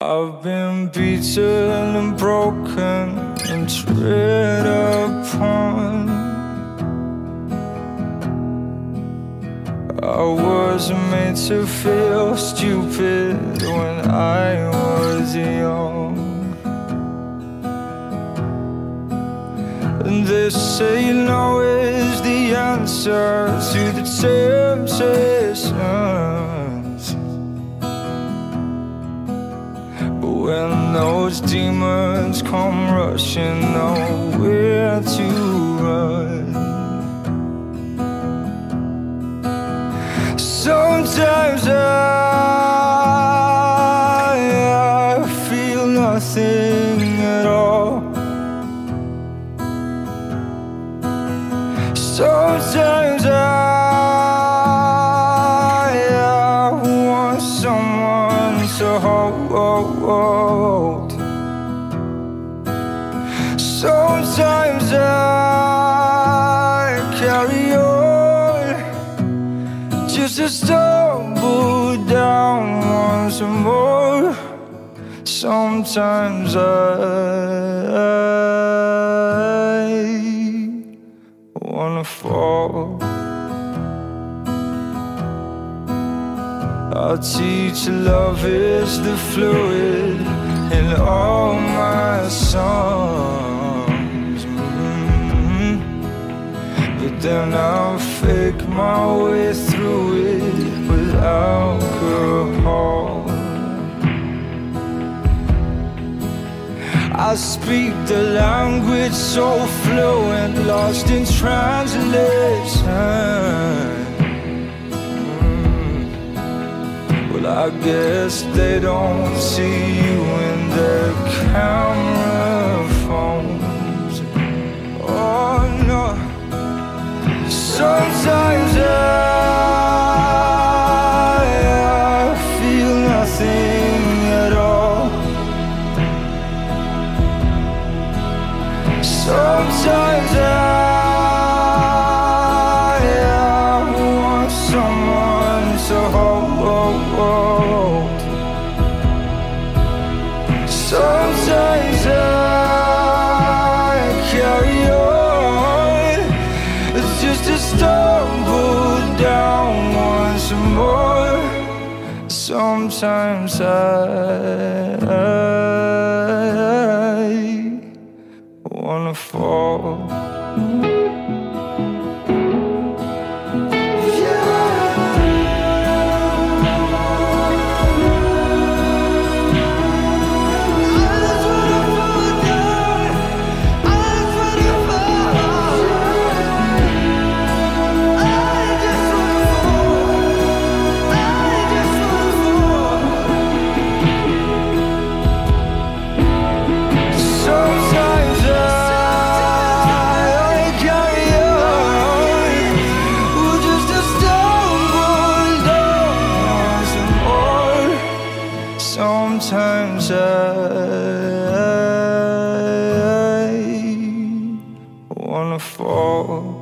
I've been beaten and broken and tread upon. I was made to feel stupid when I was young. And they say no is the answer to the temptations. But when those demons come rushing, nowhere to run. Sometimes I feel nothing at all. Sometimes I want someone to hold. Sometimes I carry on just to stumble down once more. Sometimes I wanna fall. I'll teach love is the fluid in all my songs. But then I'll fake my way through it with alcohol. I speak the language so fluent, lost in translation. Well, I guess they don't see you in their camera phones. Oh no. Sometimes I feel nothing at all. Sometimes I want someone to hold. Sometimes I carry on just to stumble down once more. Sometimes I wanna fall. Sometimes I wanna fall.